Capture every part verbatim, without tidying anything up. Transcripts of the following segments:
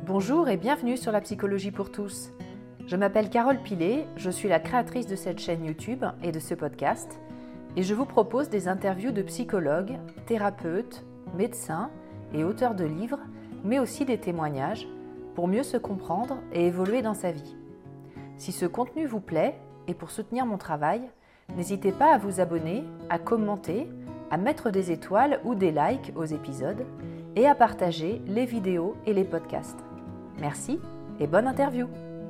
Bonjour et bienvenue sur la psychologie pour tous. Je m'appelle Carole Pilet, je suis la créatrice de cette chaîne YouTube et de ce podcast et je vous propose des interviews de psychologues, thérapeutes, médecins et auteurs de livres, mais aussi des témoignages pour mieux se comprendre et évoluer dans sa vie. Si ce contenu vous plaît et pour soutenir mon travail, n'hésitez pas à vous abonner, à commenter, à mettre des étoiles ou des likes aux épisodes et à partager les vidéos et les podcasts. Merci et bonne interview.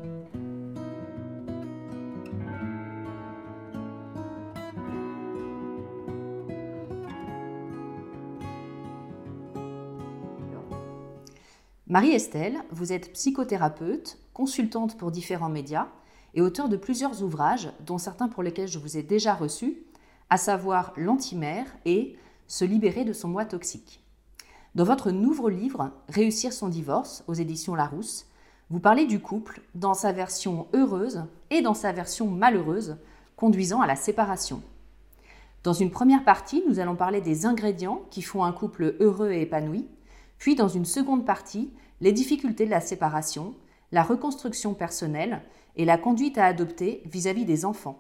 Marie-Estelle, vous êtes psychothérapeute, consultante pour différents médias et auteure de plusieurs ouvrages, dont certains pour lesquels je vous ai déjà reçu, à savoir L'antimère et Se libérer de son moi toxique. Dans votre nouveau livre, Réussir son divorce, aux éditions Larousse, vous parlez du couple dans sa version heureuse et dans sa version malheureuse, conduisant à la séparation. Dans une première partie, nous allons parler des ingrédients qui font un couple heureux et épanoui, puis dans une seconde partie, les difficultés de la séparation, la reconstruction personnelle et la conduite à adopter vis-à-vis des enfants.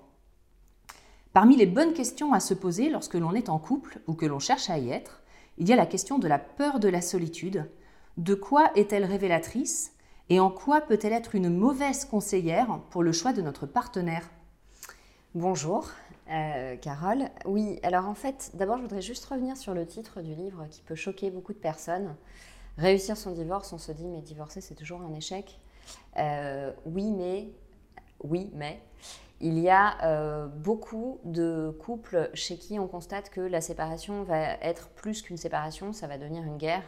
Parmi les bonnes questions à se poser lorsque l'on est en couple ou que l'on cherche à y être, il y a la question de la peur de la solitude. De quoi est-elle révélatrice et en quoi peut-elle être une mauvaise conseillère pour le choix de notre partenaire ? Bonjour, euh, Carole. Oui, alors en fait, d'abord je voudrais juste revenir sur le titre du livre qui peut choquer beaucoup de personnes. Réussir son divorce, on se dit mais divorcer c'est toujours un échec. Euh, oui mais, oui mais, il y a euh, beaucoup de couples chez qui on constate que la séparation va être plus qu'une séparation, ça va devenir une guerre.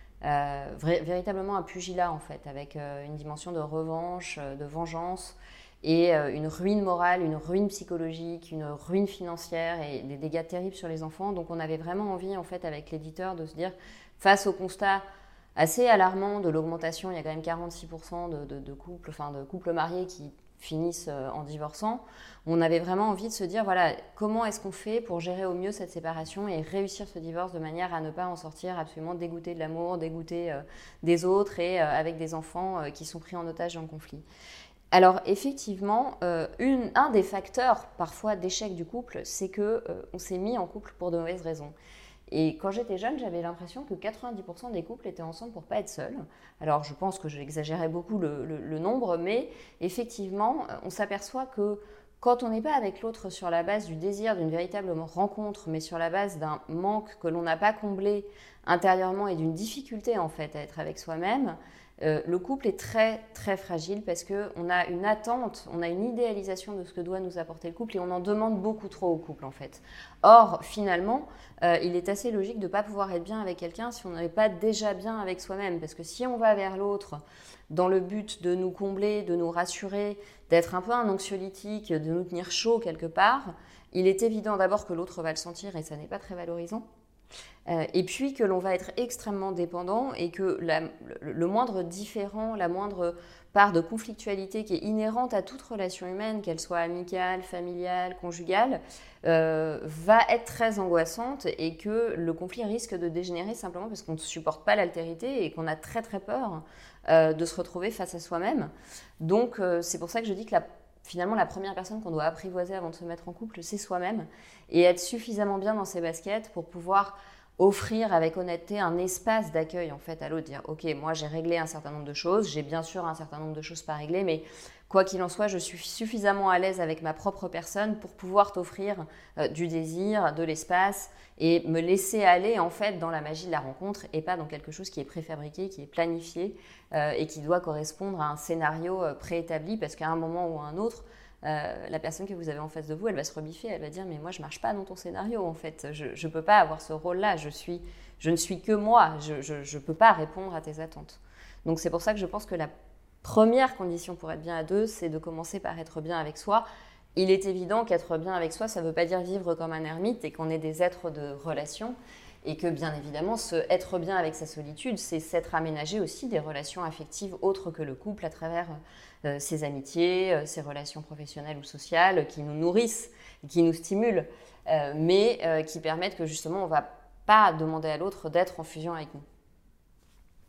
Euh, vra- véritablement un pugilat en fait, avec euh, une dimension de revanche, euh, de vengeance et euh, une ruine morale, une ruine psychologique, une ruine financière et des dégâts terribles sur les enfants. Donc on avait vraiment envie en fait avec l'éditeur de se dire, face au constat assez alarmant de l'augmentation, il y a quand même quarante-six pour cent de, de, de couples, enfin de couples mariés qui finissent en divorçant, on avait vraiment envie de se dire, voilà, comment est-ce qu'on fait pour gérer au mieux cette séparation et réussir ce divorce de manière à ne pas en sortir absolument dégoûté de l'amour, dégoûté euh, des autres et euh, avec des enfants euh, qui sont pris en otage dans le conflit. Alors effectivement, euh, une, un des facteurs parfois d'échec du couple, c'est qu'on euh, s'est mis en couple pour de mauvaises raisons. Et quand j'étais jeune, j'avais l'impression que quatre-vingt-dix pour cent des couples étaient ensemble pour ne pas être seuls. Alors je pense que j'exagérais beaucoup le, le, le nombre, mais effectivement, on s'aperçoit que quand on n'est pas avec l'autre sur la base du désir d'une véritable rencontre, mais sur la base d'un manque que l'on n'a pas comblé intérieurement et d'une difficulté en fait à être avec soi-même, Euh, le couple est très très fragile parce qu'on a une attente, on a une idéalisation de ce que doit nous apporter le couple et on en demande beaucoup trop au couple en fait. Or finalement, euh, il est assez logique de ne pas pouvoir être bien avec quelqu'un si on n'est pas déjà bien avec soi-même, parce que si on va vers l'autre dans le but de nous combler, de nous rassurer, d'être un peu un anxiolytique, de nous tenir chaud quelque part, il est évident d'abord que l'autre va le sentir et ça n'est pas très valorisant. Euh, et puis que l'on va être extrêmement dépendant et que la, le, le moindre différend, la moindre part de conflictualité qui est inhérente à toute relation humaine, qu'elle soit amicale, familiale, conjugale, euh, va être très angoissante et que le conflit risque de dégénérer simplement parce qu'on ne supporte pas l'altérité et qu'on a très très peur euh, de se retrouver face à soi-même. Donc euh, c'est pour ça que je dis que la Finalement, la première personne qu'on doit apprivoiser avant de se mettre en couple, c'est soi-même et être suffisamment bien dans ses baskets pour pouvoir offrir avec honnêteté un espace d'accueil en fait à l'autre, dire ok, moi j'ai réglé un certain nombre de choses, j'ai bien sûr un certain nombre de choses pas réglées, mais quoi qu'il en soit, je suis suffisamment à l'aise avec ma propre personne pour pouvoir t'offrir euh, du désir, de l'espace et me laisser aller en fait dans la magie de la rencontre et pas dans quelque chose qui est préfabriqué, qui est planifié euh, et qui doit correspondre à un scénario euh, préétabli, parce qu'à un moment ou à un autre, Euh, la personne que vous avez en face de vous, elle va se rebiffer, elle va dire mais moi je marche pas dans ton scénario en fait, je ne peux pas avoir ce rôle-là, je, suis, je ne suis que moi, je ne peux pas répondre à tes attentes. Donc c'est pour ça que je pense que la première condition pour être bien à deux, c'est de commencer par être bien avec soi. Il est évident qu'être bien avec soi, ça ne veut pas dire vivre comme un ermite et qu'on est des êtres de relation. Et que bien évidemment, se être bien avec sa solitude, c'est s'être aménagé aussi des relations affectives autres que le couple à travers euh, ses amitiés, euh, ses relations professionnelles ou sociales qui nous nourrissent, qui nous stimulent, euh, mais euh, qui permettent que justement on ne va pas demander à l'autre d'être en fusion avec nous.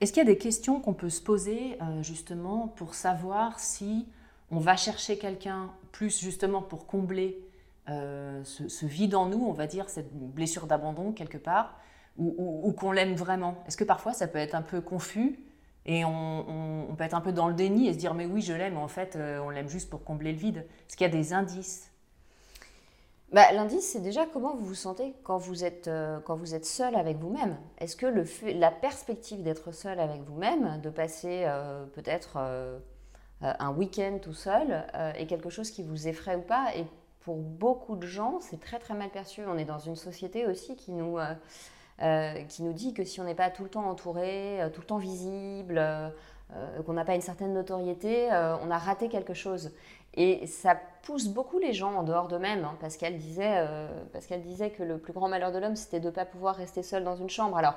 Est-ce qu'il y a des questions qu'on peut se poser euh, justement pour savoir si on va chercher quelqu'un plus justement pour combler euh, ce, ce vide en nous, on va dire, cette blessure d'abandon quelque part, ou, ou, ou qu'on l'aime vraiment? Est-ce que parfois ça peut être un peu confus et on, on, on peut être un peu dans le déni et se dire mais oui je l'aime, en fait euh, on l'aime juste pour combler le vide? Est-ce qu'il y a des indices? Bah, l'indice, c'est déjà comment vous vous sentez quand vous êtes, euh, quand vous êtes seul avec vous-même. Est-ce que le fait, la perspective d'être seul avec vous-même, de passer euh, peut-être euh, un week-end tout seul, euh, est quelque chose qui vous effraie ou pas? Et pour beaucoup de gens, c'est très très mal perçu. On est dans une société aussi qui nous, euh, euh, qui nous dit que si on n'est pas tout le temps entouré, euh, tout le temps visible, euh, euh, qu'on n'a pas une certaine notoriété, euh, on a raté quelque chose. Et ça pousse beaucoup les gens en dehors d'eux-mêmes, hein, parce qu'elle disait, euh, parce qu'elle disait que le plus grand malheur de l'homme, c'était de ne pas pouvoir rester seul dans une chambre. Alors,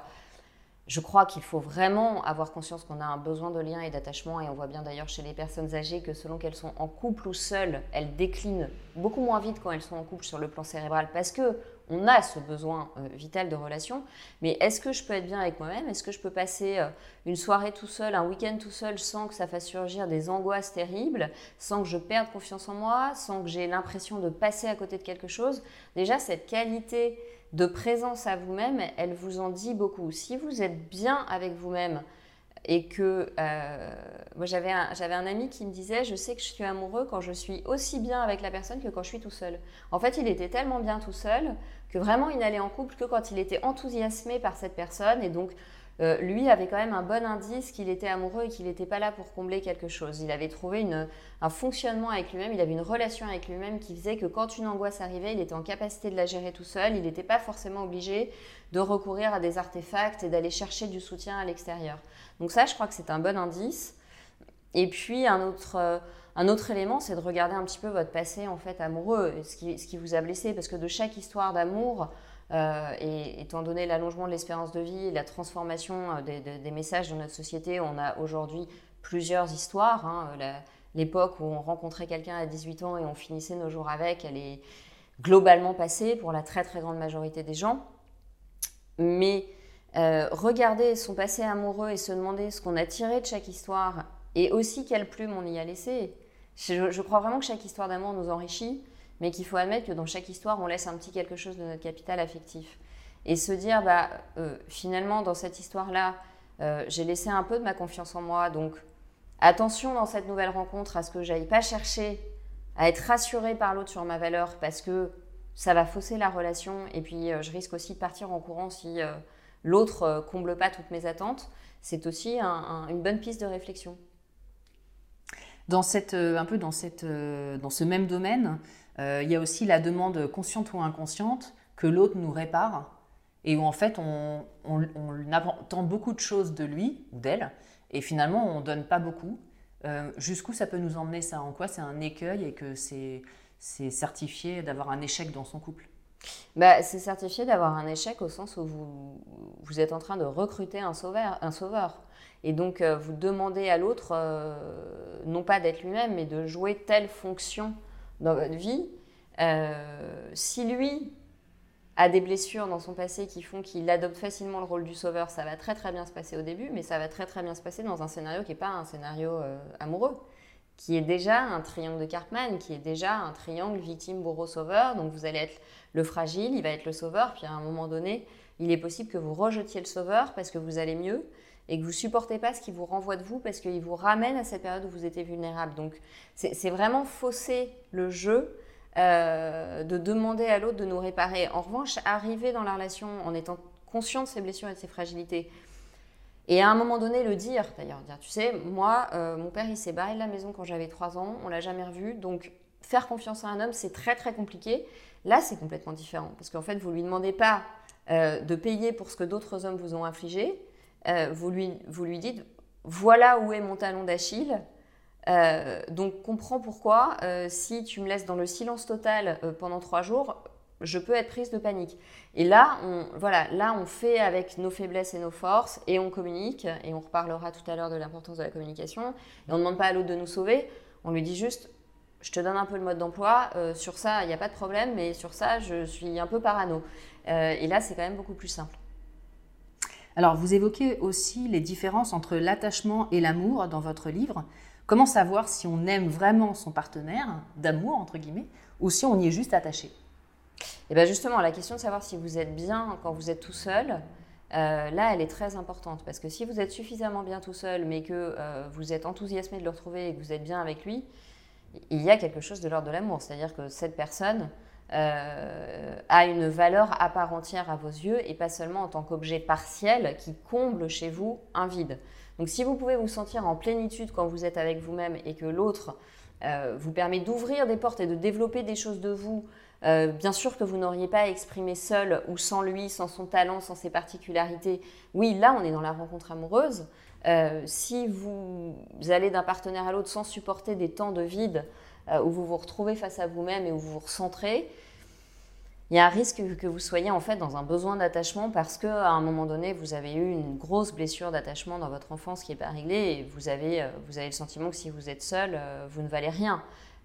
je crois qu'il faut vraiment avoir conscience qu'on a un besoin de lien et d'attachement, et on voit bien d'ailleurs chez les personnes âgées que selon qu'elles sont en couple ou seules, elles déclinent beaucoup moins vite quand elles sont en couple sur le plan cérébral, parce que on a ce besoin euh, vital de relation. Mais est-ce que je peux être bien avec moi-même? Est-ce que je peux passer euh, une soirée tout seul, un week-end tout seul, sans que ça fasse surgir des angoisses terribles, sans que je perde confiance en moi, sans que j'ai l'impression de passer à côté de quelque chose? Déjà, cette qualité de présence à vous-même, elle vous en dit beaucoup. Si vous êtes bien avec vous-même et que... Euh, moi, j'avais un, j'avais un ami qui me disait « Je sais que je suis amoureux quand je suis aussi bien avec la personne que quand je suis tout seul. » En fait, il était tellement bien tout seul que vraiment, il n'allait en couple que quand il était enthousiasmé par cette personne. Et donc, euh, lui avait quand même un bon indice qu'il était amoureux et qu'il n'était pas là pour combler quelque chose. Il avait trouvé une, un fonctionnement avec lui-même, il avait une relation avec lui-même qui faisait que quand une angoisse arrivait, il était en capacité de la gérer tout seul. Il n'était pas forcément obligé de recourir à des artefacts et d'aller chercher du soutien à l'extérieur. Donc ça, je crois que c'est un bon indice. Et puis, un autre, euh, un autre élément, c'est de regarder un petit peu votre passé en fait amoureux, ce qui, ce qui vous a blessé, parce que de chaque histoire d'amour, euh, et étant donné l'allongement de l'espérance de vie, la transformation des, des, des messages de notre société, on a aujourd'hui plusieurs histoires. Hein. La, l'époque où on rencontrait quelqu'un à dix-huit ans et on finissait nos jours avec, elle est globalement passée pour la très très grande majorité des gens. Mais euh, regarder son passé amoureux et se demander ce qu'on a tiré de chaque histoire et aussi quelle plume on y a laissé. Je, je crois vraiment que chaque histoire d'amour nous enrichit, mais qu'il faut admettre que dans chaque histoire, on laisse un petit quelque chose de notre capital affectif. Et se dire, bah, euh, finalement, dans cette histoire-là, euh, j'ai laissé un peu de ma confiance en moi, donc attention dans cette nouvelle rencontre à ce que je n'aille pas chercher à être rassurée par l'autre sur ma valeur, parce que ça va fausser la relation, et puis euh, je risque aussi de partir en courant si euh, l'autre euh, comble pas toutes mes attentes. C'est aussi un, un, une bonne piste de réflexion. Dans cette, un peu dans, cette, dans ce même domaine, euh, il y a aussi la demande consciente ou inconsciente que l'autre nous répare et où en fait on, on, on attend beaucoup de choses de lui ou d'elle et finalement on ne donne pas beaucoup. Euh, jusqu'où ça peut nous emmener ça? En quoi c'est un écueil et que c'est, c'est certifié d'avoir un échec dans son couple? Bah, c'est certifié d'avoir un échec au sens où vous, vous êtes en train de recruter un sauveur. Un sauveur. Et donc, euh, vous demandez à l'autre, euh, non pas d'être lui-même, mais de jouer telle fonction dans votre vie. Euh, si lui a des blessures dans son passé qui font qu'il adopte facilement le rôle du sauveur, ça va très très bien se passer au début, mais ça va très très bien se passer dans un scénario qui n'est pas un scénario euh, amoureux, qui est déjà un triangle de Karpman, qui est déjà un triangle victime, bourreau, sauveur. Donc vous allez être le fragile, il va être le sauveur, puis à un moment donné, il est possible que vous rejetiez le sauveur parce que vous allez mieux et que vous ne supportez pas ce qui vous renvoie de vous parce qu'il vous ramène à cette période où vous étiez vulnérable. Donc c'est, c'est vraiment fausser le jeu euh, de demander à l'autre de nous réparer. En revanche, arriver dans la relation en étant conscient de ses blessures et de ses fragilités, et à un moment donné, le dire, d'ailleurs, dire, tu sais, moi, euh, mon père, il s'est barré de la maison quand j'avais trois ans, on l'a jamais revu, donc faire confiance à un homme, c'est très, très compliqué. Là, c'est complètement différent, parce qu'en fait, vous ne lui demandez pas euh, de payer pour ce que d'autres hommes vous ont infligé, euh, vous, lui, vous lui dites, voilà où est mon talon d'Achille, euh, donc comprends pourquoi, euh, si tu me laisses dans le silence total euh, pendant trois jours, je peux être prise de panique. Et là on, voilà, là, on fait avec nos faiblesses et nos forces et on communique. Et on reparlera tout à l'heure de l'importance de la communication. Et on ne demande pas à l'autre de nous sauver. On lui dit juste, je te donne un peu le mode d'emploi. Euh, sur ça, il n'y a pas de problème. Mais sur ça, je suis un peu parano. Euh, et là, c'est quand même beaucoup plus simple. Alors, vous évoquez aussi les différences entre l'attachement et l'amour dans votre livre. Comment savoir si on aime vraiment son partenaire, d'amour entre guillemets, ou si on y est juste attaché? Et bien justement, la question de savoir si vous êtes bien quand vous êtes tout seul, euh, là, elle est très importante. Parce que si vous êtes suffisamment bien tout seul, mais que euh, vous êtes enthousiasmé de le retrouver et que vous êtes bien avec lui, il y a quelque chose de l'ordre de l'amour. C'est-à-dire que cette personne euh, a une valeur à part entière à vos yeux et pas seulement en tant qu'objet partiel qui comble chez vous un vide. Donc si vous pouvez vous sentir en plénitude quand vous êtes avec vous-même et que l'autre euh, vous permet d'ouvrir des portes et de développer des choses de vous, Euh, bien sûr que vous n'auriez pas exprimé seul ou sans lui, sans son talent, sans ses particularités. Oui, là, on est dans la rencontre amoureuse. Euh, si vous allez d'un partenaire à l'autre sans supporter des temps de vide euh, où vous vous retrouvez face à vous-même et où vous vous recentrez, il y a un risque que vous soyez en fait dans un besoin d'attachement parce qu'à un moment donné, vous avez eu une grosse blessure d'attachement dans votre enfance qui n'est pas réglée et vous avez, euh, vous avez le sentiment que si vous êtes seul, euh, vous ne valez rien.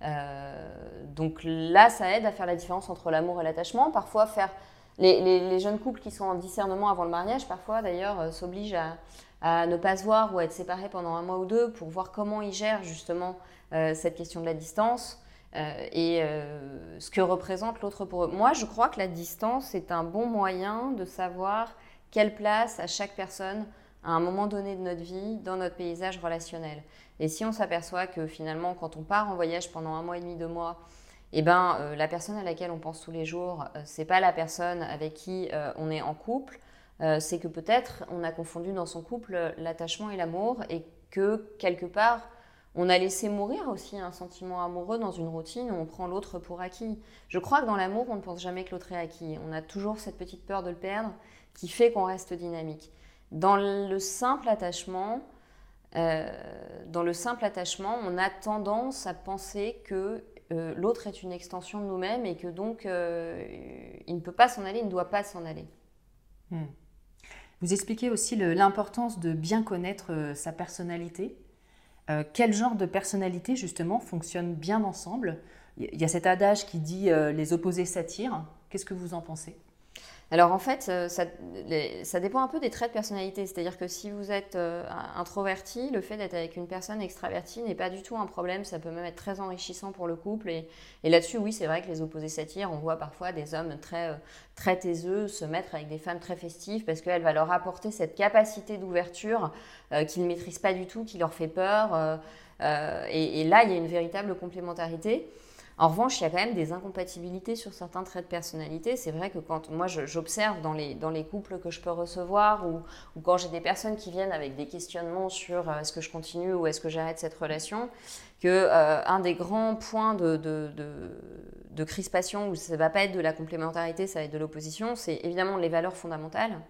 Euh, donc là, ça aide à faire la différence entre l'amour et l'attachement. Parfois, faire les, les, les jeunes couples qui sont en discernement avant le mariage, parfois d'ailleurs, euh, s'obligent à, à ne pas se voir ou à être séparés pendant un mois ou deux pour voir comment ils gèrent justement euh, cette question de la distance euh, et euh, ce que représente l'autre pour eux. Moi, je crois que la distance est un bon moyen de savoir quelle place à chaque personne à un moment donné de notre vie dans notre paysage relationnel. Et si on s'aperçoit que finalement, quand on part en voyage pendant un mois et demi, deux mois, eh ben, euh, la personne à laquelle on pense tous les jours, euh, c'est pas la personne avec qui euh, on est en couple, euh, c'est que peut-être on a confondu dans son couple euh, l'attachement et l'amour et que quelque part, on a laissé mourir aussi un sentiment amoureux dans une routine où on prend l'autre pour acquis. Je crois que dans l'amour, on ne pense jamais que l'autre est acquis. On a toujours cette petite peur de le perdre qui fait qu'on reste dynamique. Dans le simple attachement, Euh, dans le simple attachement, on a tendance à penser que euh, l'autre est une extension de nous-mêmes et que donc euh, il ne peut pas s'en aller, il ne doit pas s'en aller. Hmm. Vous expliquez aussi le, l'importance de bien connaître euh, sa personnalité. Euh, quel genre de personnalité justement fonctionne bien ensemble? Il y a cet adage qui dit euh, les opposés s'attirent. Qu'est-ce que vous en pensez? Alors en fait, ça, les, ça dépend un peu des traits de personnalité. C'est-à-dire que si vous êtes euh, introverti, le fait d'être avec une personne extravertie n'est pas du tout un problème. Ça peut même être très enrichissant pour le couple. Et, et là-dessus, oui, c'est vrai que les opposés s'attirent. On voit parfois des hommes très, euh, très taiseux se mettre avec des femmes très festives parce qu'elle va leur apporter cette capacité d'ouverture euh, qu'ils ne maîtrisent pas du tout, qui leur fait peur. Euh, euh, et, et là, il y a une véritable complémentarité. En revanche, il y a quand même des incompatibilités sur certains traits de personnalité. C'est vrai que quand moi je, j'observe dans les, dans les couples que je peux recevoir ou, ou quand j'ai des personnes qui viennent avec des questionnements sur euh, est-ce que je continue ou est-ce que j'arrête cette relation, que euh, un des grands points de, de, de, de crispation où ça ne va pas être de la complémentarité, ça va être de l'opposition, c'est évidemment les valeurs fondamentales.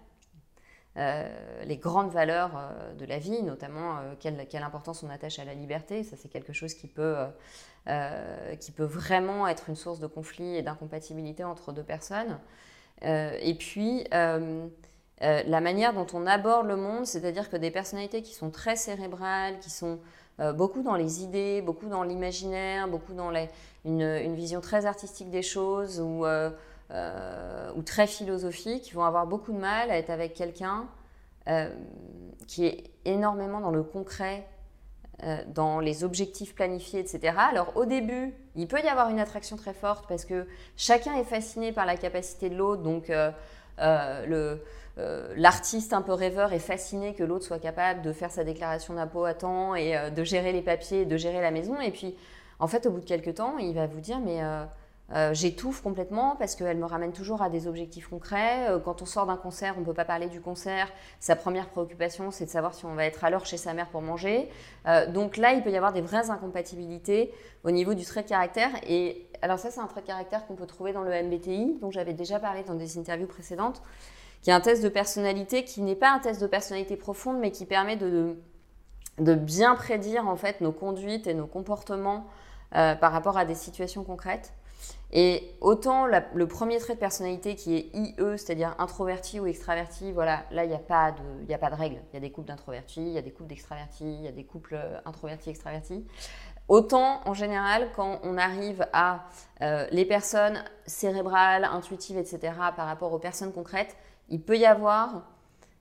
Euh, les grandes valeurs euh, de la vie, notamment euh, quelle, quelle importance on attache à la liberté. Ça, c'est quelque chose qui peut, euh, euh, qui peut vraiment être une source de conflit et d'incompatibilité entre deux personnes. Euh, et puis, euh, euh, la manière dont on aborde le monde, c'est-à-dire que des personnalités qui sont très cérébrales, qui sont euh, beaucoup dans les idées, beaucoup dans l'imaginaire, beaucoup dans les, une, une vision très artistique des choses, ou euh, Euh, ou très philosophiques, vont avoir beaucoup de mal à être avec quelqu'un euh, qui est énormément dans le concret, euh, dans les objectifs planifiés, et cetera. Alors au début, il peut y avoir une attraction très forte parce que chacun est fasciné par la capacité de l'autre, donc euh, euh, le, euh, l'artiste un peu rêveur est fasciné que l'autre soit capable de faire sa déclaration d'impôt à temps et euh, de gérer les papiers, de gérer la maison, et puis en fait au bout de quelques temps, il va vous dire mais... Euh, Euh, j'étouffe complètement parce qu'elle me ramène toujours à des objectifs concrets. Euh, quand on sort d'un concert, on ne peut pas parler du concert. Sa première préoccupation, c'est de savoir si on va être à l'heure chez sa mère pour manger. Euh, donc là, il peut y avoir des vraies incompatibilités au niveau du trait de caractère. Et alors ça, c'est un trait de caractère qu'on peut trouver dans le M B T I, dont j'avais déjà parlé dans des interviews précédentes, qui est un test de personnalité qui n'est pas un test de personnalité profonde, mais qui permet de, de, de bien prédire en fait nos conduites et nos comportements euh, par rapport à des situations concrètes. Et autant la, le premier trait de personnalité qui est I E, c'est-à-dire introverti ou extraverti, voilà, là, il n'y a pas de, il n'y a pas de règle. Il y a des couples d'introvertis, il y a des couples d'extravertis, il y a des couples introvertis, extravertis. Autant, en général, quand on arrive à euh, les personnes cérébrales, intuitives, et cetera, par rapport aux personnes concrètes, il peut y avoir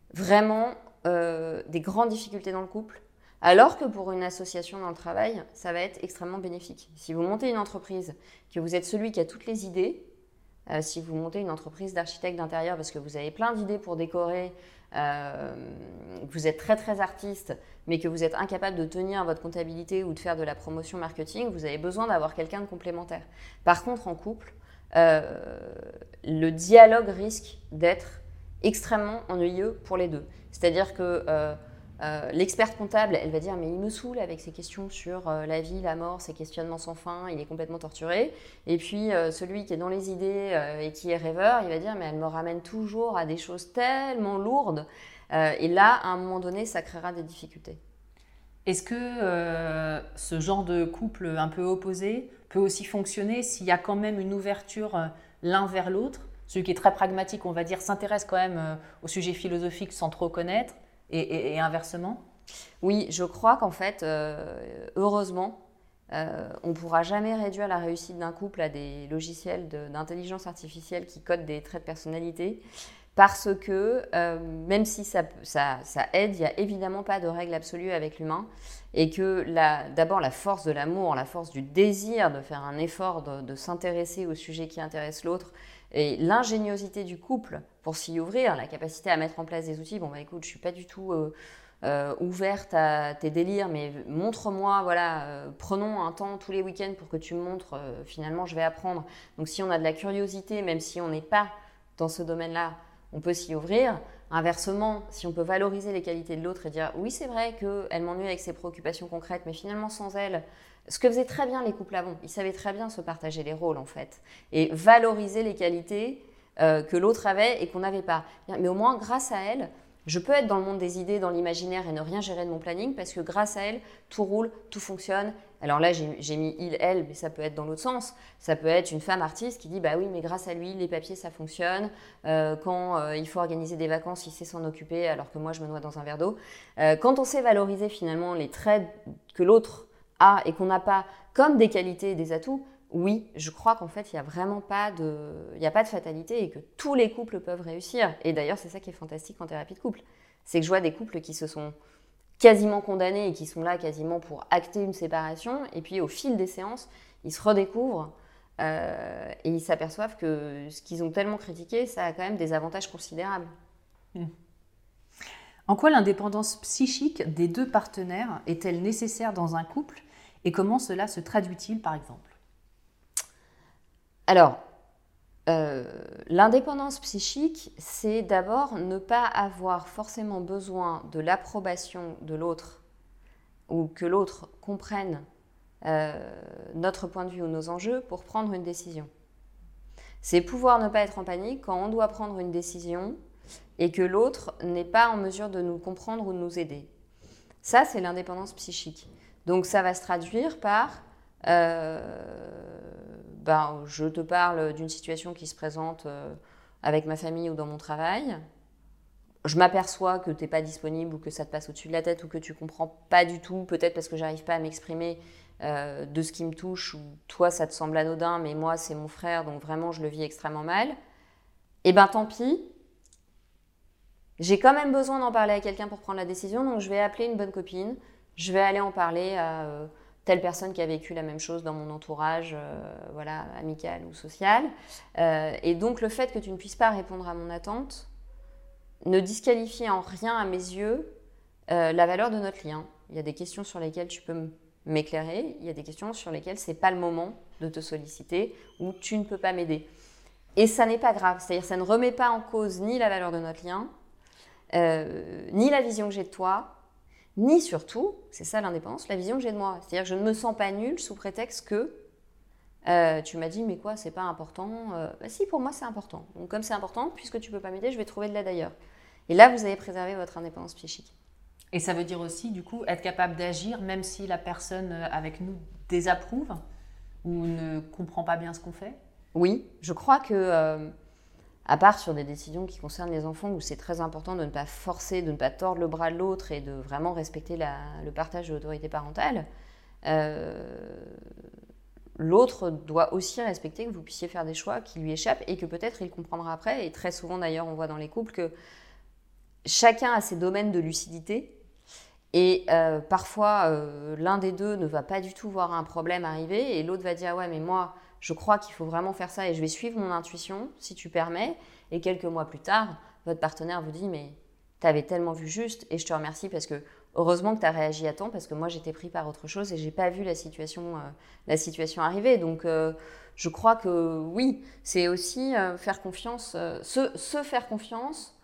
vraiment euh, des grandes difficultés dans le couple, alors que pour une association dans le travail, ça va être extrêmement bénéfique. Si vous montez une entreprise, que vous êtes celui qui a toutes les idées, euh, si vous montez une entreprise d'architecte d'intérieur parce que vous avez plein d'idées pour décorer, euh, vous êtes très très artiste, mais que vous êtes incapable de tenir votre comptabilité ou de faire de la promotion marketing, vous avez besoin d'avoir quelqu'un de complémentaire. Par contre, en couple, euh, le dialogue risque d'être extrêmement ennuyeux pour les deux. C'est-à-dire que euh, euh, l'experte comptable, elle va dire « mais il me saoule avec ses questions sur euh, la vie, la mort, ses questionnements sans fin, il est complètement torturé ». Et puis euh, celui qui est dans les idées euh, et qui est rêveur, il va dire « mais elle me ramène toujours à des choses tellement lourdes euh, ». Et là, à un moment donné, ça créera des difficultés. Est-ce que euh, ce genre de couple un peu opposé peut aussi fonctionner s'il y a quand même une ouverture euh, l'un vers l'autre? Celui qui est très pragmatique, on va dire, s'intéresse quand même euh, au sujet philosophique sans trop connaître, et, et, et inversement? Oui, je crois qu'en fait, euh, heureusement, euh, on ne pourra jamais réduire la réussite d'un couple à des logiciels de, d'intelligence artificielle qui codent des traits de personnalité. Parce que euh, même si ça, ça, ça aide, il n'y a évidemment pas de règle absolue avec l'humain. Et que la, d'abord la force de l'amour, la force du désir de faire un effort, de, de s'intéresser au sujet qui intéresse l'autre, et l'ingéniosité du couple pour s'y ouvrir, la capacité à mettre en place des outils. Bon bah écoute, je ne suis pas du tout euh, euh, ouverte à tes délires, mais montre-moi, voilà, euh, prenons un temps tous les week-ends pour que tu me montres, euh, finalement je vais apprendre. Donc si on a de la curiosité, même si on n'est pas dans ce domaine-là, on peut s'y ouvrir. Inversement, si on peut valoriser les qualités de l'autre et dire « oui, c'est vrai qu'elle m'ennuie avec ses préoccupations concrètes, mais finalement sans elle… » Ce que faisaient très bien les couples avant, ils savaient très bien se partager les rôles en fait. Et valoriser les qualités euh, que l'autre avait et qu'on n'avait pas. Mais au moins, grâce à elle, je peux être dans le monde des idées, dans l'imaginaire et ne rien gérer de mon planning parce que grâce à elle, tout roule, tout fonctionne. Alors là, j'ai, j'ai mis il, elle, mais ça peut être dans l'autre sens. Ça peut être une femme artiste qui dit « bah oui, mais grâce à lui, les papiers, ça fonctionne. Euh, quand euh, il faut organiser des vacances, il sait s'en occuper alors que moi, je me noie dans un verre d'eau. Euh, » Quand on sait valoriser finalement les traits que l'autre a et qu'on n'a pas comme des qualités et des atouts, oui, je crois qu'en fait, il n'y a vraiment pas de, il n'y a pas de fatalité et que tous les couples peuvent réussir. Et d'ailleurs, c'est ça qui est fantastique en thérapie de couple. C'est que je vois des couples qui se sont quasiment condamnés et qui sont là quasiment pour acter une séparation. Et puis, au fil des séances, ils se redécouvrent euh, et ils s'aperçoivent que ce qu'ils ont tellement critiqué, ça a quand même des avantages considérables. Mmh. En quoi l'indépendance psychique des deux partenaires est-elle nécessaire dans un couple et comment cela se traduit-il, par exemple? Alors, euh, l'indépendance psychique, c'est d'abord ne pas avoir forcément besoin de l'approbation de l'autre ou que l'autre comprenne euh, notre point de vue ou nos enjeux pour prendre une décision. C'est pouvoir ne pas être en panique quand on doit prendre une décision et que l'autre n'est pas en mesure de nous comprendre ou de nous aider. Ça, c'est l'indépendance psychique. Donc, ça va se traduire par euh, ben, je te parle d'une situation qui se présente euh, avec ma famille ou dans mon travail. Je m'aperçois que tu n'es pas disponible ou que ça te passe au-dessus de la tête ou que tu ne comprends pas du tout, peut-être parce que je n'arrive pas à m'exprimer euh, de ce qui me touche ou toi, ça te semble anodin, mais moi, c'est mon frère, donc vraiment, je le vis extrêmement mal. Eh bien, tant pis. J'ai quand même besoin d'en parler à quelqu'un pour prendre la décision, donc je vais appeler une bonne copine, je vais aller en parler à euh, telle personne qui a vécu la même chose dans mon entourage, euh, voilà, amical ou social. Euh, et donc le fait que tu ne puisses pas répondre à mon attente ne disqualifie en rien à mes yeux euh, la valeur de notre lien. Il y a des questions sur lesquelles tu peux m'éclairer, il y a des questions sur lesquelles ce n'est pas le moment de te solliciter ou tu ne peux pas m'aider. Et ça n'est pas grave, c'est-à-dire ça ne remet pas en cause ni la valeur de notre lien, Euh, ni la vision que j'ai de toi, ni surtout, c'est ça l'indépendance, la vision que j'ai de moi. C'est-à-dire que je ne me sens pas nulle sous prétexte que euh, tu m'as dit, mais quoi, c'est pas important euh, bah si, pour moi, c'est important. Donc comme c'est important, puisque tu peux pas m'aider, je vais trouver de l'aide ailleurs. Et là, vous avez préservé votre indépendance psychique. Et ça veut dire aussi, du coup, être capable d'agir même si la personne avec nous désapprouve ou ne comprend pas bien ce qu'on fait? Oui, je crois que... Euh, à part sur des décisions qui concernent les enfants où c'est très important de ne pas forcer, de ne pas tordre le bras de l'autre et de vraiment respecter la, le partage de l'autorité parentale, euh, l'autre doit aussi respecter que vous puissiez faire des choix qui lui échappent et que peut-être il comprendra après. Et très souvent d'ailleurs, on voit dans les couples que chacun a ses domaines de lucidité. Et euh, parfois, euh, l'un des deux ne va pas du tout voir un problème arriver et l'autre va dire « Ouais, mais moi, je crois qu'il faut vraiment faire ça et je vais suivre mon intuition, si tu permets. » Et quelques mois plus tard, votre partenaire vous dit « Mais tu avais tellement vu juste et je te remercie parce que heureusement que tu as réagi à temps parce que moi, j'étais pris par autre chose et je n'ai pas vu la situation, euh, la situation arriver. » Donc, euh, je crois que oui, c'est aussi euh, faire confiance, euh, se, se faire confiance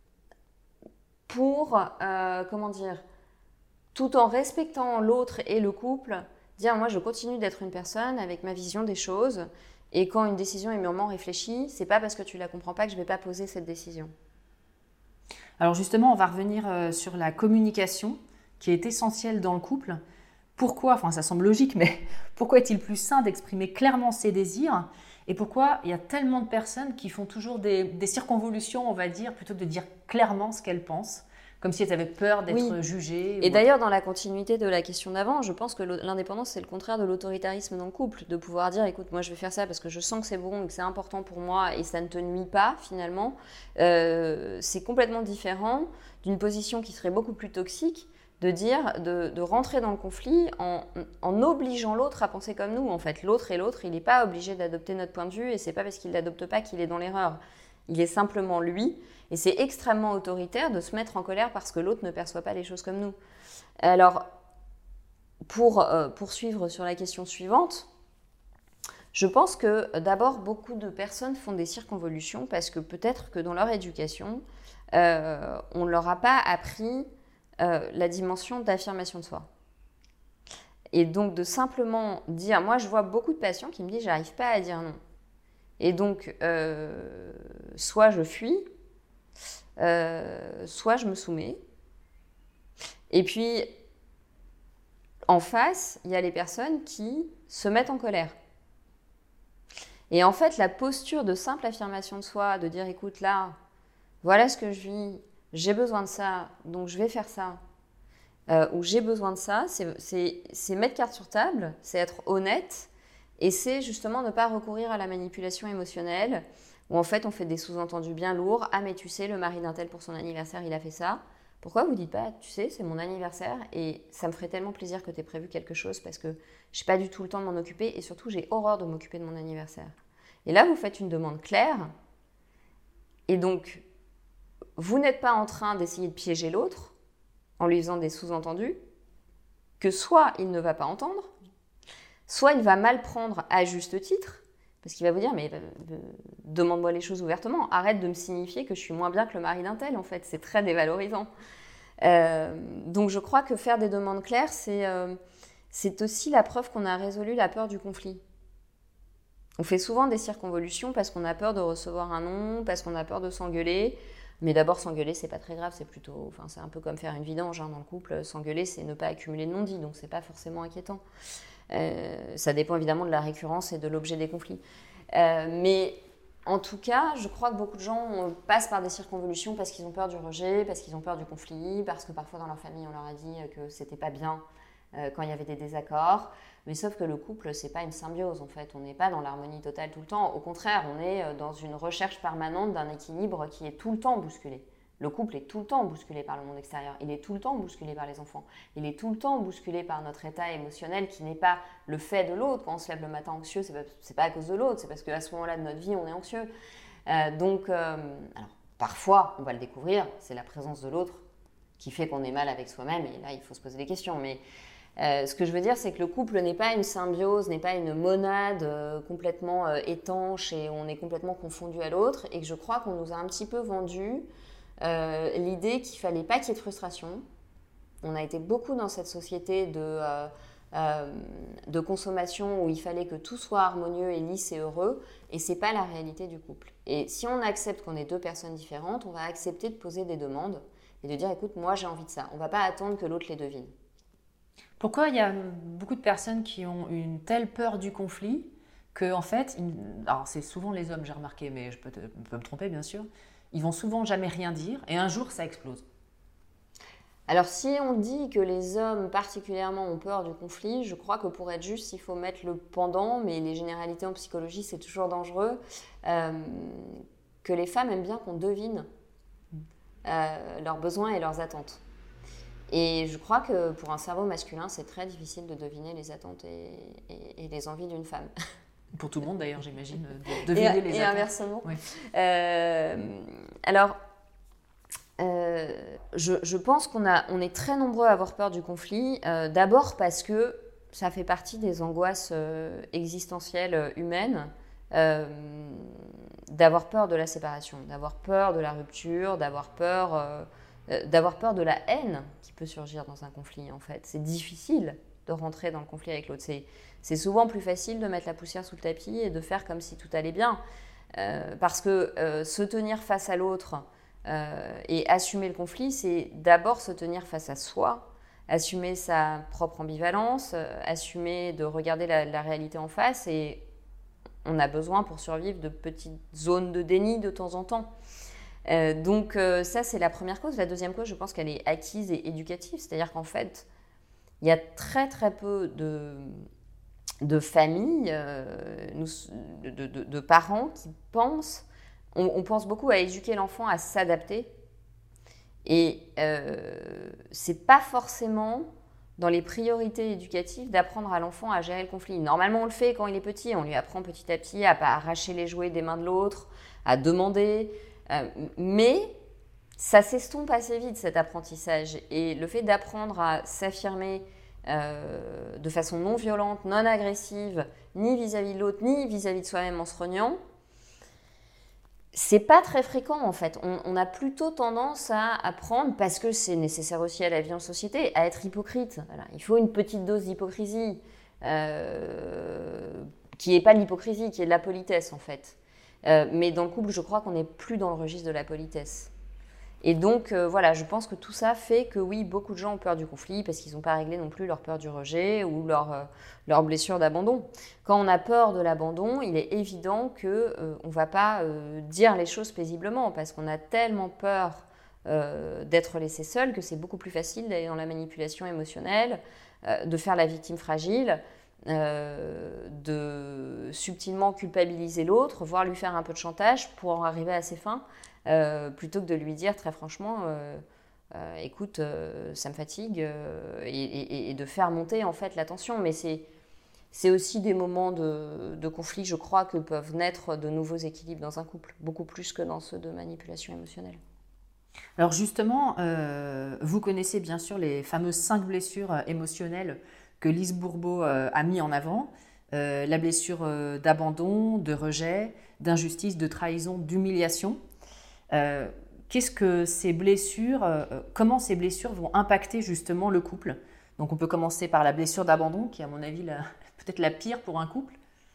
pour, euh, comment dire, tout en respectant l'autre et le couple, dire moi je continue d'être une personne avec ma vision des choses et quand une décision est mûrement réfléchie, c'est pas parce que tu la comprends pas que je vais pas poser cette décision. Alors justement, on va revenir euh, sur la communication qui est essentielle dans le couple. Pourquoi, enfin ça semble logique, mais pourquoi est-il plus sain d'exprimer clairement ses désirs et pourquoi il y a tellement de personnes qui font toujours des, des circonvolutions, on va dire, plutôt que de dire clairement ce qu'elles pensent, comme si elles avaient peur d'être oui. jugées. Et d'ailleurs, dans la continuité de la question d'avant, je pense que l'indépendance, c'est le contraire de l'autoritarisme dans le couple, de pouvoir dire, écoute, moi je vais faire ça parce que je sens que c'est bon et que c'est important pour moi et ça ne te nuit pas finalement. Euh, c'est complètement différent d'une position qui serait beaucoup plus toxique, de dire, de, de rentrer dans le conflit en, en obligeant l'autre à penser comme nous. En fait, l'autre et l'autre, il n'est pas obligé d'adopter notre point de vue et c'est pas parce qu'il ne l'adopte pas qu'il est dans l'erreur. Il est simplement lui. Et c'est extrêmement autoritaire de se mettre en colère parce que l'autre ne perçoit pas les choses comme nous. Alors, pour euh, poursuivre sur la question suivante, je pense que d'abord, beaucoup de personnes font des circonvolutions parce que peut-être que dans leur éducation, euh, on ne leur a pas appris euh, la dimension d'affirmation de soi. Et donc, de simplement dire, moi je vois beaucoup de patients qui me disent, j'arrive pas à dire non. Et donc, euh, soit je fuis, Euh, soit je me soumets. Et puis, en face, il y a les personnes qui se mettent en colère. Et en fait, la posture de simple affirmation de soi, de dire, écoute, là, voilà ce que je vis, j'ai besoin de ça, donc je vais faire ça, euh, ou j'ai besoin de ça, c'est, c'est, c'est mettre carte sur table, c'est être honnête, et c'est justement ne pas recourir à la manipulation émotionnelle, où en fait on fait des sous-entendus bien lourds. Ah mais tu sais, le mari d'un tel pour son anniversaire, il a fait ça. Pourquoi vous dites pas, tu sais, c'est mon anniversaire et ça me ferait tellement plaisir que tu aies prévu quelque chose parce que j'ai pas du tout le temps de m'en occuper et surtout j'ai horreur de m'occuper de mon anniversaire. Et là vous faites une demande claire et donc vous n'êtes pas en train d'essayer de piéger l'autre en lui faisant des sous-entendus que soit il ne va pas entendre, soit il va mal prendre à juste titre. Parce qu'il va vous dire, mais euh, demande-moi les choses ouvertement. Arrête de me signifier que je suis moins bien que le mari d'un tel, en fait. C'est très dévalorisant. Euh, donc, je crois que faire des demandes claires, c'est, euh, c'est aussi la preuve qu'on a résolu la peur du conflit. On fait souvent des circonvolutions parce qu'on a peur de recevoir un non, parce qu'on a peur de s'engueuler. Mais d'abord, s'engueuler, c'est pas très grave. C'est plutôt, enfin, c'est un peu comme faire une vidange hein, dans le couple. S'engueuler, c'est ne pas accumuler de non-dits. Donc, c'est pas forcément inquiétant. Euh, ça dépend évidemment de la récurrence et de l'objet des conflits. Euh, mais en tout cas, je crois que beaucoup de gens passent par des circonvolutions parce qu'ils ont peur du rejet, parce qu'ils ont peur du conflit, parce que parfois dans leur famille, on leur a dit que c'était pas bien euh, quand il y avait des désaccords. Mais sauf que le couple, c'est pas une symbiose en fait. On n'est pas dans l'harmonie totale tout le temps. Au contraire, on est dans une recherche permanente d'un équilibre qui est tout le temps bousculé. Le couple est tout le temps bousculé par le monde extérieur, il est tout le temps bousculé par les enfants, il est tout le temps bousculé par notre état émotionnel qui n'est pas le fait de l'autre. Quand on se lève le matin anxieux, c'est pas, c'est pas à cause de l'autre, c'est parce qu'à ce moment-là de notre vie, on est anxieux. Euh, donc, euh, alors, parfois, on va le découvrir, c'est la présence de l'autre qui fait qu'on est mal avec soi-même, et là, il faut se poser des questions. Mais euh, ce que je veux dire, c'est que le couple n'est pas une symbiose, n'est pas une monade euh, complètement euh, étanche et on est complètement confondu à l'autre, et que je crois qu'on nous a un petit peu vendu Euh, l'idée qu'il ne fallait pas qu'il y ait de frustration. On a été beaucoup dans cette société de, euh, euh, de consommation où il fallait que tout soit harmonieux et lisse et heureux, et ce n'est pas la réalité du couple. Et si on accepte qu'on est deux personnes différentes, on va accepter de poser des demandes et de dire « écoute, moi j'ai envie de ça ». On ne va pas attendre que l'autre les devine. Pourquoi il y a beaucoup de personnes qui ont une telle peur du conflit que, en fait, ils... alors c'est souvent les hommes, j'ai remarqué, mais je peux, te... je peux me tromper bien sûr, ils vont souvent jamais rien dire et un jour ça explose. Alors si on dit que les hommes particulièrement ont peur du conflit, je crois que pour être juste, il faut mettre le pendant, mais les généralités en psychologie c'est toujours dangereux, euh, que les femmes aiment bien qu'on devine euh, leurs besoins et leurs attentes. Et je crois que pour un cerveau masculin, c'est très difficile de deviner les attentes et, et, et les envies d'une femme. Pour tout le monde d'ailleurs, j'imagine, de deviner et, les et attentes. Inversement. Oui. Euh, alors, euh, je, je pense qu'on a, on est très nombreux à avoir peur du conflit. Euh, d'abord parce que ça fait partie des angoisses euh, existentielles humaines. Euh, d'avoir peur de la séparation, d'avoir peur de la rupture, d'avoir peur, euh, euh, d'avoir peur de la haine qui peut surgir dans un conflit, en fait. C'est difficile de rentrer dans le conflit avec l'autre. C'est, c'est souvent plus facile de mettre la poussière sous le tapis et de faire comme si tout allait bien. Euh, parce que euh, se tenir face à l'autre euh, et assumer le conflit, c'est d'abord se tenir face à soi, assumer sa propre ambivalence, euh, assumer de regarder la, la réalité en face, et on a besoin pour survivre de petites zones de déni de temps en temps. Euh, donc euh, ça, c'est la première cause. La deuxième cause, je pense qu'elle est acquise et éducative. C'est-à-dire qu'en fait, il y a très très peu de, de familles, euh, nous, de, de, de parents qui pensent, on, on pense beaucoup à éduquer l'enfant à s'adapter. Et euh, c'est pas forcément dans les priorités éducatives d'apprendre à l'enfant à gérer le conflit. Normalement, on le fait quand il est petit. On lui apprend petit à petit à ne pas arracher les jouets des mains de l'autre, à demander. Euh, mais ça s'estompe assez vite, cet apprentissage. Et le fait d'apprendre à s'affirmer euh, de façon non violente, non agressive, ni vis-à-vis de l'autre, ni vis-à-vis de soi-même en se reniant, c'est pas très fréquent en fait. On, on a plutôt tendance à apprendre, parce que c'est nécessaire aussi à la vie en société, à être hypocrite. Voilà. Il faut une petite dose d'hypocrisie, euh, qui n'est pas l'hypocrisie, qui est de la politesse en fait. Euh, mais dans le couple, je crois qu'on n'est plus dans le registre de la politesse. Et donc euh, voilà, je pense que tout ça fait que oui, beaucoup de gens ont peur du conflit parce qu'ils n'ont pas réglé non plus leur peur du rejet ou leur, euh, leur blessure d'abandon. Quand on a peur de l'abandon, il est évident qu'on euh, ne va pas euh, dire les choses paisiblement parce qu'on a tellement peur euh, d'être laissé seul que c'est beaucoup plus facile d'aller dans la manipulation émotionnelle, euh, de faire la victime fragile, euh, de subtilement culpabiliser l'autre, voire lui faire un peu de chantage pour en arriver à ses fins. Euh, plutôt que de lui dire très franchement euh, euh, écoute euh, ça me fatigue euh, et, et, et de faire monter en fait la tension. Mais c'est, c'est aussi des moments de, de conflit, je crois, que peuvent naître de nouveaux équilibres dans un couple, beaucoup plus que dans ceux de manipulation émotionnelle. Alors justement, euh, vous connaissez bien sûr les fameuses cinq blessures euh, émotionnelles que Lise Bourbeau euh, a mis en avant. Euh, la blessure euh, d'abandon, de rejet, d'injustice, de trahison, d'humiliation. Euh, qu'est-ce que ces blessures, euh, comment ces blessures vont impacter justement le couple? Donc on peut commencer par la blessure d'abandon, qui est à mon avis la, peut-être la pire pour un couple.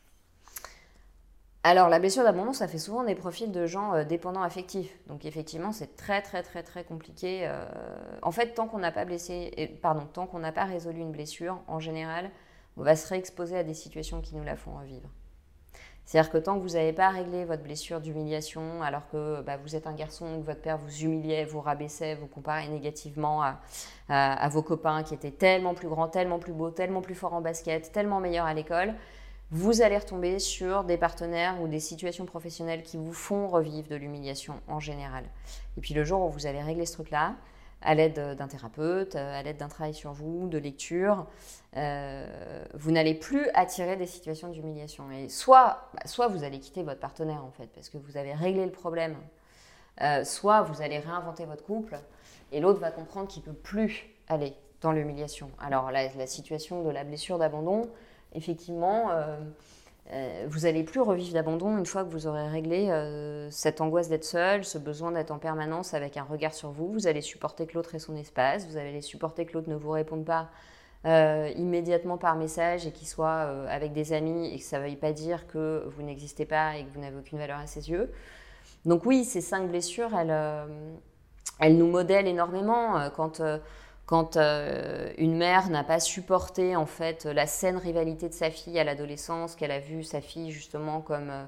Alors la blessure d'abandon, ça fait souvent des profils de gens euh, dépendants affectifs. Donc effectivement, c'est très très très très compliqué. Euh, en fait, tant qu'on n'a pas blessé, et, pardon, tant qu'on n'a pas résolu une blessure, en général, on va se réexposer à des situations qui nous la font revivre. C'est-à-dire que tant que vous n'avez pas réglé votre blessure d'humiliation, alors que bah, vous êtes un garçon, que votre père vous humiliait, vous rabaissait, vous comparait négativement à, à, à vos copains qui étaient tellement plus grands, tellement plus beaux, tellement plus forts en basket, tellement meilleurs à l'école, vous allez retomber sur des partenaires ou des situations professionnelles qui vous font revivre de l'humiliation en général. Et puis le jour où vous allez régler ce truc-là, à l'aide d'un thérapeute, à l'aide d'un travail sur vous, de lecture, euh, vous n'allez plus attirer des situations d'humiliation. Et soit, bah, soit vous allez quitter votre partenaire en fait, parce que vous avez réglé le problème, euh, soit vous allez réinventer votre couple et l'autre va comprendre qu'il ne peut plus aller dans l'humiliation. Alors la, la situation de la blessure d'abandon, effectivement, euh, euh, vous n'allez plus revivre d'abandon une fois que vous aurez réglé euh, cette angoisse d'être seul, ce besoin d'être en permanence avec un regard sur vous. Vous allez supporter que l'autre ait son espace, vous allez supporter que l'autre ne vous réponde pas euh, immédiatement par message et qu'il soit euh, avec des amis et que ça ne veuille pas dire que vous n'existez pas et que vous n'avez aucune valeur à ses yeux. Donc oui, ces cinq blessures, elles, euh, elles nous modèlent énormément. Quand... Euh, Quand euh, une mère n'a pas supporté en fait la saine rivalité de sa fille à l'adolescence, qu'elle a vu sa fille justement comme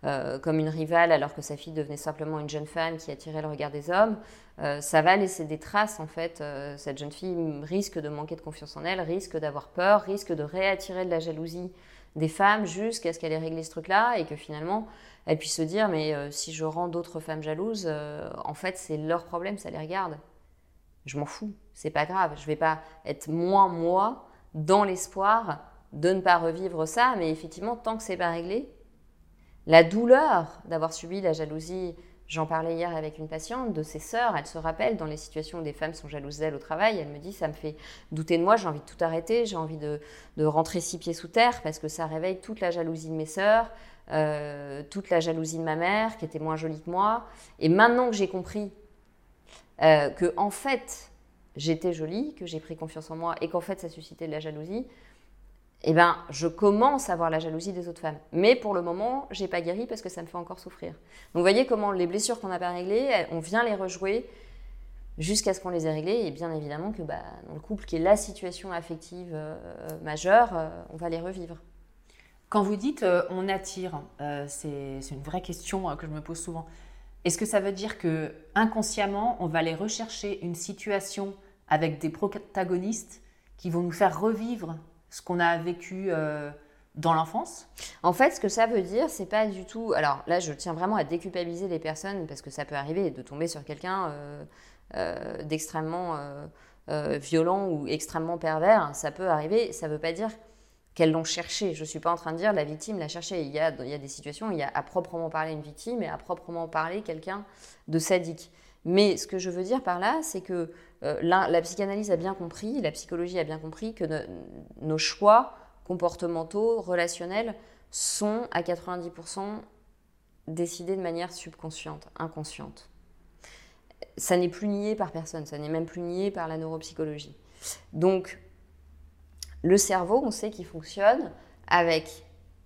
euh, comme une rivale alors que sa fille devenait simplement une jeune femme qui attirait le regard des hommes, euh, ça va laisser des traces en fait. Euh, cette jeune fille risque de manquer de confiance en elle, risque d'avoir peur, risque de réattirer de la jalousie des femmes jusqu'à ce qu'elle ait réglé ce truc-là et que finalement elle puisse se dire mais euh, si je rends d'autres femmes jalouses, euh, en fait c'est leur problème, ça les regarde. Je m'en fous, c'est pas grave, je vais pas être moins moi dans l'espoir de ne pas revivre ça, mais effectivement tant que c'est pas réglé, la douleur d'avoir subi la jalousie, j'en parlais hier avec une patiente, de ses sœurs, elle se rappelle dans les situations où des femmes sont jalouses d'elle au travail, elle me dit ça me fait douter de moi, j'ai envie de tout arrêter, j'ai envie de, de rentrer six pieds sous terre parce que ça réveille toute la jalousie de mes sœurs, euh, toute la jalousie de ma mère qui était moins jolie que moi. Et maintenant que j'ai compris euh, que en fait j'étais jolie, que j'ai pris confiance en moi et qu'en fait ça suscitait de la jalousie, eh ben, je commence à avoir la jalousie des autres femmes. Mais pour le moment, je n'ai pas guéri parce que ça me fait encore souffrir. Donc vous voyez comment les blessures qu'on n'a pas réglées, on vient les rejouer jusqu'à ce qu'on les ait réglées. Et bien évidemment que bah, dans le couple qui est la situation affective euh, majeure, euh, on va les revivre. Quand vous dites euh, « on attire euh, », c'est, c'est une vraie question euh, que je me pose souvent. Est-ce que ça veut dire que inconsciemment, on va aller rechercher une situation avec des protagonistes qui vont nous faire revivre ce qu'on a vécu euh, dans l'enfance? En fait, ce que ça veut dire, c'est pas du tout... Alors là, je tiens vraiment à déculpabiliser les personnes parce que ça peut arriver de tomber sur quelqu'un euh, euh, d'extrêmement euh, euh, violent ou extrêmement pervers. Ça peut arriver, ça veut pas dire qu'elles l'ont cherché. Je suis pas en train de dire la victime l'a cherché. Il y a, il y a des situations où il y a à proprement parler une victime et à proprement parler quelqu'un de sadique. Mais ce que je veux dire par là, c'est que euh, la, la psychanalyse a bien compris, la psychologie a bien compris que ne, nos choix comportementaux, relationnels, sont à quatre-vingt-dix pour cent décidés de manière subconsciente, inconsciente. Ça n'est plus nié par personne, ça n'est même plus nié par la neuropsychologie. Donc, le cerveau, on sait qu'il fonctionne avec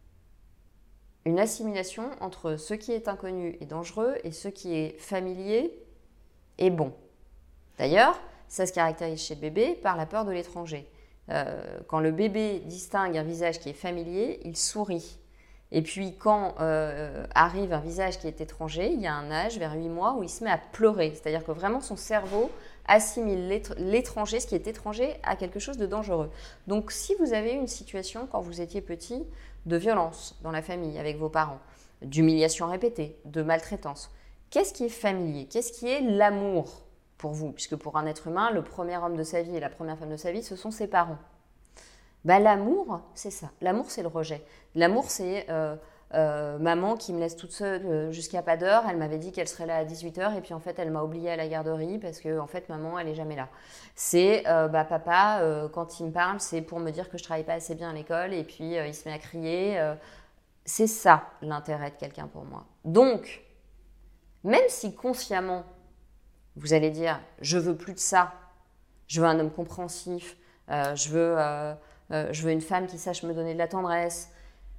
une assimilation entre ce qui est inconnu et dangereux et ce qui est familier et bon. D'ailleurs, ça se caractérise chez le bébé par la peur de l'étranger. Euh, quand le bébé distingue un visage qui est familier, il sourit. Et puis quand euh, arrive un visage qui est étranger, il y a un âge, vers huit mois, où il se met à pleurer. C'est-à-dire que vraiment son cerveau assimile l'étranger, ce qui est étranger, à quelque chose de dangereux. Donc si vous avez une situation, quand vous étiez petit, de violence dans la famille avec vos parents, d'humiliation répétée, de maltraitance, qu'est-ce qui est familier? Qu'est-ce qui est l'amour pour vous? Puisque pour un être humain, le premier homme de sa vie et la première femme de sa vie, ce sont ses parents. Bah, l'amour, c'est ça. L'amour, c'est le rejet. L'amour, c'est euh, euh, maman qui me laisse toute seule jusqu'à pas d'heure. Elle m'avait dit qu'elle serait là à dix-huit heures et puis en fait, elle m'a oubliée à la garderie parce que en fait, maman, elle est jamais là. C'est euh, bah, papa, euh, quand il me parle, c'est pour me dire que je travaille pas assez bien à l'école et puis euh, il se met à crier. Euh, c'est ça l'intérêt de quelqu'un pour moi. Donc, même si consciemment, vous allez dire « je veux plus de ça, je veux un homme compréhensif, euh, je, veux, euh, euh, je veux une femme qui sache me donner de la tendresse »,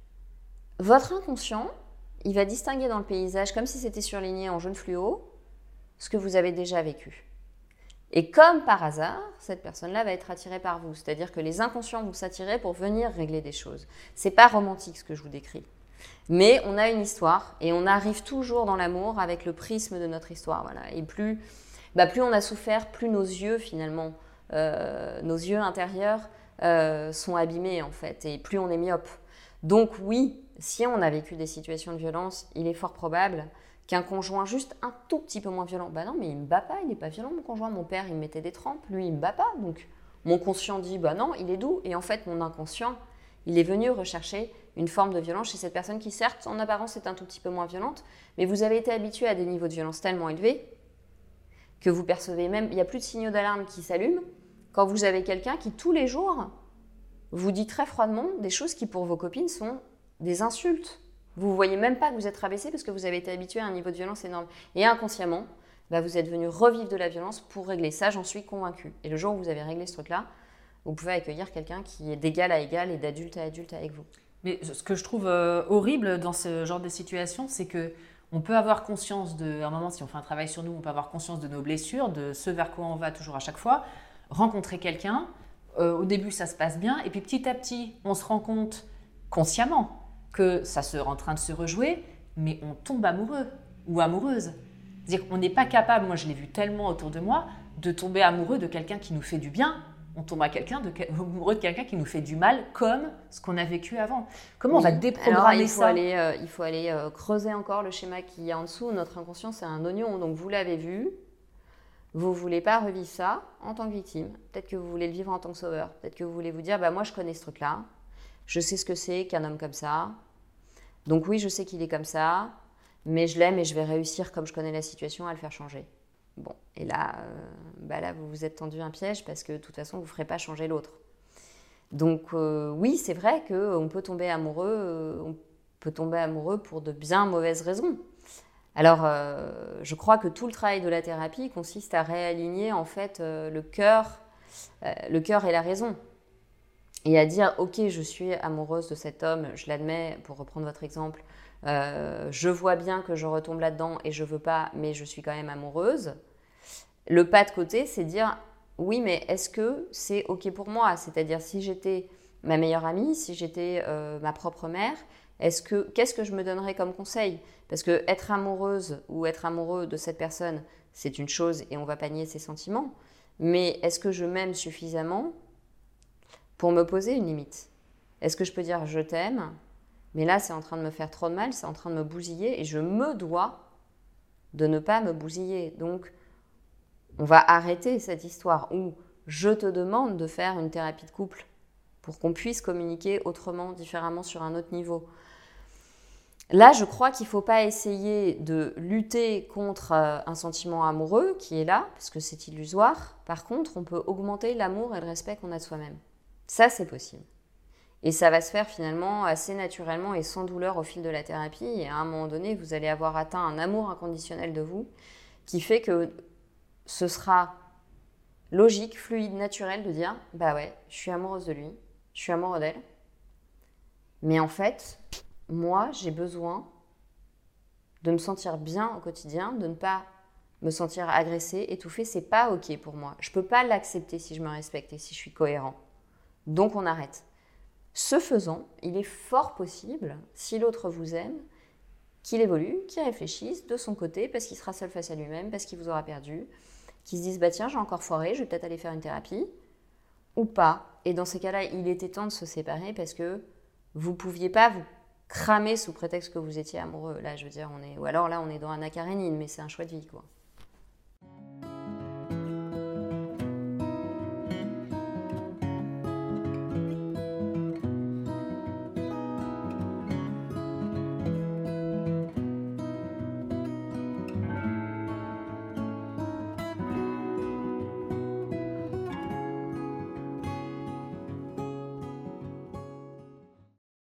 votre inconscient, il va distinguer dans le paysage, comme si c'était surligné en jaune fluo, ce que vous avez déjà vécu. Et comme par hasard, cette personne-là va être attirée par vous. C'est-à-dire que les inconscients vont s'attirer pour venir régler des choses. Ce n'est pas romantique ce que je vous décris. Mais on a une histoire et on arrive toujours dans l'amour avec le prisme de notre histoire. Voilà. Et plus, bah plus on a souffert, plus nos yeux finalement, euh, nos yeux intérieurs euh, sont abîmés en fait, et plus on est myope. Donc oui, si on a vécu des situations de violence, il est fort probable qu'un conjoint juste un tout petit peu moins violent, bah non mais il me bat pas, il n'est pas violent mon conjoint, mon père il me mettait des trempes, lui il me bat pas, donc mon conscient dit bah non il est doux, et en fait mon inconscient il est venu rechercher une forme de violence chez cette personne qui, certes, en apparence, est un tout petit peu moins violente, mais vous avez été habitué à des niveaux de violence tellement élevés que vous percevez même, il n'y a plus de signaux d'alarme qui s'allument quand vous avez quelqu'un qui, tous les jours, vous dit très froidement des choses qui, pour vos copines, sont des insultes. Vous ne voyez même pas que vous êtes rabaissé parce que vous avez été habitué à un niveau de violence énorme. Et inconsciemment, bah, vous êtes venu revivre de la violence pour régler ça, j'en suis convaincue. Et le jour où vous avez réglé ce truc-là, vous pouvez accueillir quelqu'un qui est d'égal à égal et d'adulte à adulte avec vous. Mais ce que je trouve euh, horrible dans ce genre de situation, c'est qu'on peut avoir conscience de, à un moment, si on fait un travail sur nous, on peut avoir conscience de nos blessures, de ce vers quoi on va toujours à chaque fois, rencontrer quelqu'un, euh, au début ça se passe bien, et puis petit à petit, on se rend compte consciemment que ça est en train de se rejouer, mais on tombe amoureux ou amoureuse. C'est-à-dire qu'on n'est pas capable, moi je l'ai vu tellement autour de moi, de tomber amoureux de quelqu'un qui nous fait du bien. On tombe à quelqu'un de, amoureux de quelqu'un qui nous fait du mal, comme ce qu'on a vécu avant. Comment oui. on va déprogrammer Alors, il faut ça aller, euh, Il faut aller euh, creuser encore le schéma qu'il y a en dessous. Notre inconscient, c'est un oignon, donc vous l'avez vu. Vous ne voulez pas revivre ça en tant que victime. Peut-être que vous voulez le vivre en tant que sauveur. Peut-être que vous voulez vous dire, bah, moi je connais ce truc-là. Je sais ce que c'est qu'un homme comme ça. Donc oui, je sais qu'il est comme ça. Mais je l'aime et je vais réussir, comme je connais la situation, à le faire changer. Bon, et là, euh, bah là vous vous êtes tendu un piège parce que de toute façon, vous ne ferez pas changer l'autre. Donc euh, oui, c'est vrai qu'on peut tomber amoureux, euh, on peut tomber amoureux pour de bien mauvaises raisons. Alors, euh, je crois que tout le travail de la thérapie consiste à réaligner en fait euh, le cœur, euh, le cœur et la raison. Et à dire, ok, je suis amoureuse de cet homme, je l'admets, pour reprendre votre exemple, euh, je vois bien que je retombe là-dedans et je veux pas, mais je suis quand même amoureuse. Le pas de côté, c'est dire, oui, mais est-ce que c'est ok pour moi ? C'est-à-dire, si j'étais ma meilleure amie, si j'étais euh, ma propre mère, est-ce que, qu'est-ce que je me donnerais comme conseil ? Parce que être amoureuse ou être amoureux de cette personne, c'est une chose et on va pas nier ses sentiments. Mais est-ce que je m'aime suffisamment pour me poser une limite ? Est-ce que je peux dire je t'aime ? Mais là, c'est en train de me faire trop de mal, c'est en train de me bousiller et je me dois de ne pas me bousiller. Donc, on va arrêter cette histoire où je te demande de faire une thérapie de couple pour qu'on puisse communiquer autrement, différemment, sur un autre niveau. Là, je crois qu'il ne faut pas essayer de lutter contre un sentiment amoureux qui est là, parce que c'est illusoire. Par contre, on peut augmenter l'amour et le respect qu'on a de soi-même. Ça, c'est possible. Et ça va se faire finalement assez naturellement et sans douleur au fil de la thérapie. Et à un moment donné, vous allez avoir atteint un amour inconditionnel de vous qui fait que ce sera logique, fluide, naturel de dire « Bah ouais, je suis amoureuse de lui, je suis amoureuse d'elle. Mais en fait, moi, j'ai besoin de me sentir bien au quotidien, de ne pas me sentir agressée, étouffée. C'est pas OK pour moi. Je peux pas l'accepter si je me respecte et si je suis cohérent. Donc, on arrête. » Ce faisant, il est fort possible, si l'autre vous aime, qu'il évolue, qu'il réfléchisse de son côté parce qu'il sera seul face à lui-même, parce qu'il vous aura perdu, qu'il se dise bah tiens, j'ai encore foiré, je vais peut-être aller faire une thérapie, ou pas. Et dans ces cas-là, il était temps de se séparer parce que vous ne pouviez pas vous cramer sous prétexte que vous étiez amoureux. Là, je veux dire, on est, ou alors là, on est dans Anna Karénine, mais c'est un choix de vie, quoi.